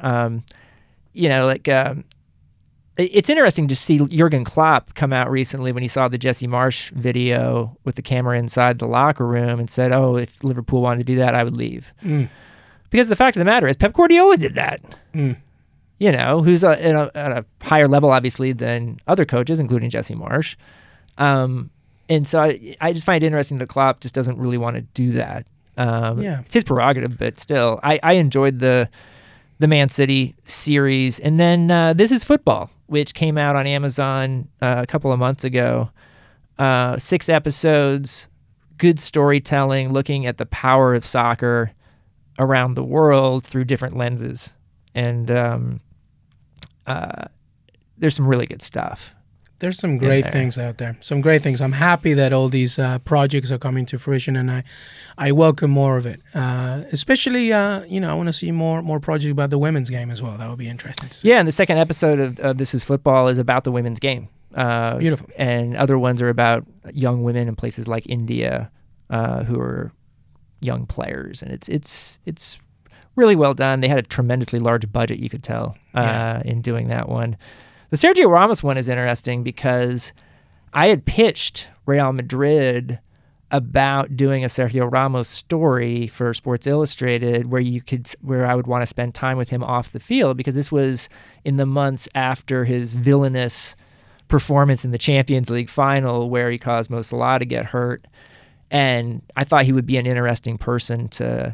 It's interesting to see Jurgen Klopp come out recently when he saw the Jesse Marsch video with the camera inside the locker room and said, if Liverpool wanted to do that, I would leave. Because the fact of the matter is Pep Guardiola did that. Who's at a higher level, obviously, than other coaches, including Jesse Marsch. And so I just find it interesting that Klopp just doesn't really want to do that. It's his prerogative, but still, I enjoyed the Man City series. And then This Is Football, which came out on Amazon a couple of months ago. 6 episodes, good storytelling, looking at the power of soccer around the world through different lenses. And there's some really good stuff. There's some great things out there. Some great things. I'm happy that all these projects are coming to fruition, and I welcome more of it. Especially, I want to see more projects about the women's game as well. That would be interesting to see. Yeah, and the second episode of This Is Football is about the women's game. Beautiful. And other ones are about young women in places like India who are young players, and it's really well done. They had a tremendously large budget, you could tell, in doing that one. The Sergio Ramos one is interesting because I had pitched Real Madrid about doing a Sergio Ramos story for Sports Illustrated where I would want to spend time with him off the field, because this was in the months after his villainous performance in the Champions League final where he caused Mo Salah to get hurt. And I thought he would be an interesting person to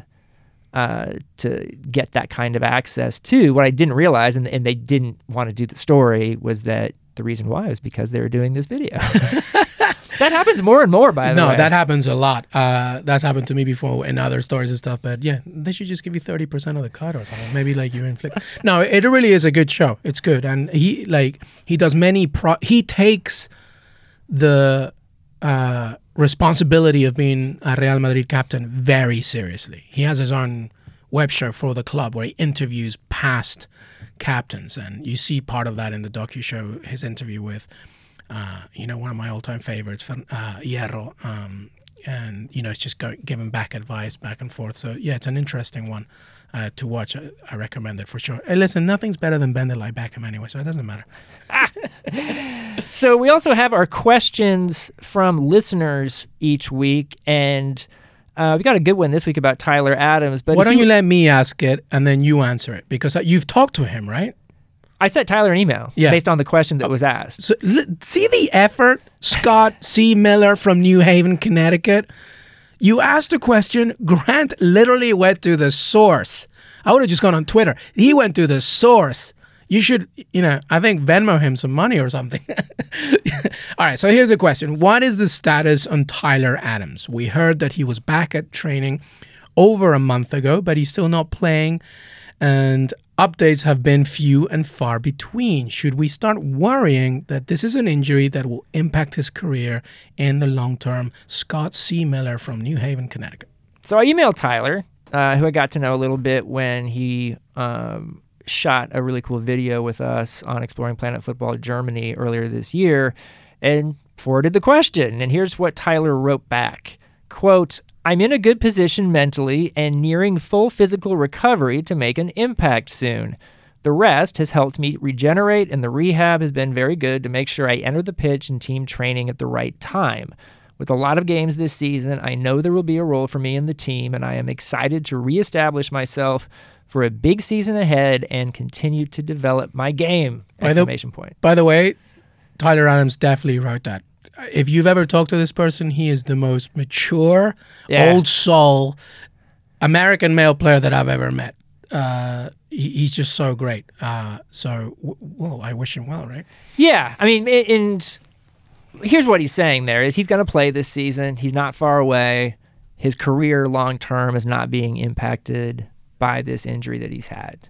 get that kind of access to. What I didn't realize, and they didn't want to do the story, was that the reason why was because they were doing this video. That happens more and more, by the way. No, that happens a lot. That's happened to me before in other stories and stuff. But yeah, they should just give you 30% of the cut or something. Maybe like you inflict. No, it really is a good show. It's good, and he does many. He takes the responsibility of being a Real Madrid captain very seriously. He has his own web show for the club where he interviews past captains, and you see part of that in the docu show. His interview with. One of my all-time favorites, Hierro, and it's just giving back advice back and forth. So yeah, it's an interesting one to watch. I recommend it for sure. Hey, listen, nothing's better than Bend It Like Beckham anyway, so it doesn't matter. So we also have our questions from listeners each week, and we got a good one this week about Tyler Adams. But why don't you let me ask it and then you answer it, because you've talked to him, right? I sent Tyler an email based on the question that was asked. So, see the effort? Scott C. Miller from New Haven, Connecticut. You asked a question. Grant literally went to the source. I would have just gone on Twitter. He went to the source. You should, I think Venmo him some money or something. All right, so here's the question. What is the status on Tyler Adams? We heard that he was back at training over a month ago, but he's still not playing. And updates have been few and far between. Should we start worrying that this is an injury that will impact his career in the long term? Scott C. Miller from New Haven, Connecticut. So I emailed Tyler, who I got to know a little bit when he shot a really cool video with us on Exploring Planet Football Germany earlier this year, and forwarded the question. And here's what Tyler wrote back. Quote, I'm in a good position mentally and nearing full physical recovery to make an impact soon. The rest has helped me regenerate, and the rehab has been very good to make sure I enter the pitch and team training at the right time. With a lot of games this season, I know there will be a role for me in the team, and I am excited to reestablish myself for a big season ahead and continue to develop my game! Exclamation point. By the way, Tyler Adams definitely wrote that. If you've ever talked to this person, he is the most mature, old soul American male player that I've ever met. He's just so great. I wish him well, right? Yeah. I mean, and here's what he's saying there is he's going to play this season. He's not far away. His career long term is not being impacted by this injury that he's had.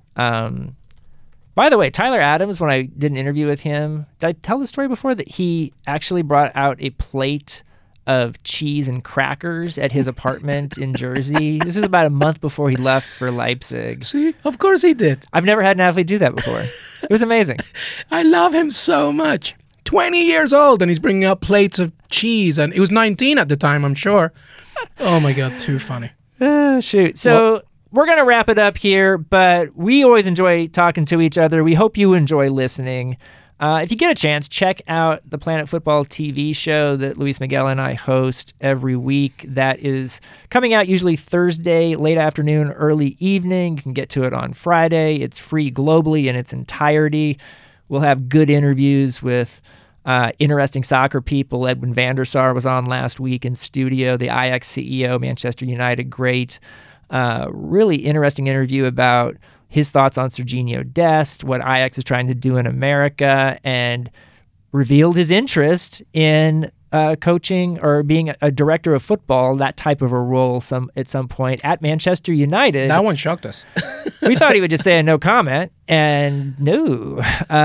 By the way, Tyler Adams, when I did an interview with him, did I tell the story before that he actually brought out a plate of cheese and crackers at his apartment in Jersey? This was about a month before he left for Leipzig. See, of course he did. I've never had an athlete do that before. It was amazing. I love him so much. 20 years old, and he's bringing out plates of cheese, and he was 19 at the time, I'm sure. Oh my God, too funny. Shoot. So we're going to wrap it up here, but we always enjoy talking to each other. We hope you enjoy listening. If you get a chance, check out the Planet Football TV show that Luis Miguel and I host every week. That is coming out usually Thursday, late afternoon, early evening. You can get to it on Friday. It's free globally in its entirety. We'll have good interviews with interesting soccer people. Edwin van der Sar was on last week in studio, the Ajax CEO, Manchester United great. Really interesting interview about his thoughts on Serginho Dest, what Ajax is trying to do in America, and revealed his interest in coaching or being a director of football, that type of a role at some point at Manchester United. That one shocked us. We thought he would just say a no comment, and no.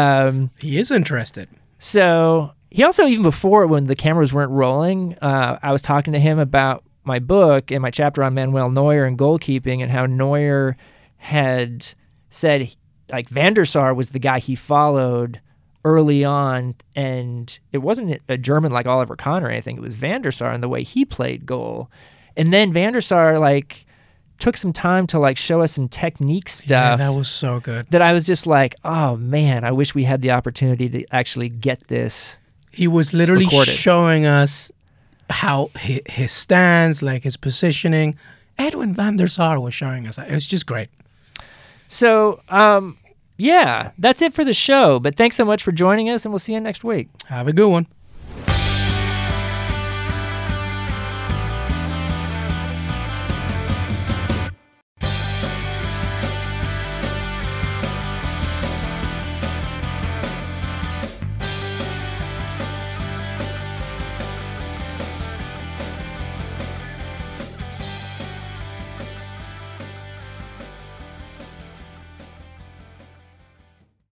He is interested. So he also, even before when the cameras weren't rolling, I was talking to him about my book and my chapter on Manuel Neuer and goalkeeping, and how Neuer had said like Van der Sar was the guy he followed early on, and it wasn't a German like Oliver Kahn or anything. It was Van der Sar and the way he played goal. And then Van der Sar like took some time to like show us some technique stuff. Yeah, that was so good. That I was just like, oh man, I wish we had the opportunity to actually get this. He was literally recorded. Showing us how his stance, like his positioning. Edwin van der Sar was showing us that. It was just great. So, yeah, that's it for the show. But thanks so much for joining us, and we'll see you next week. Have a good one.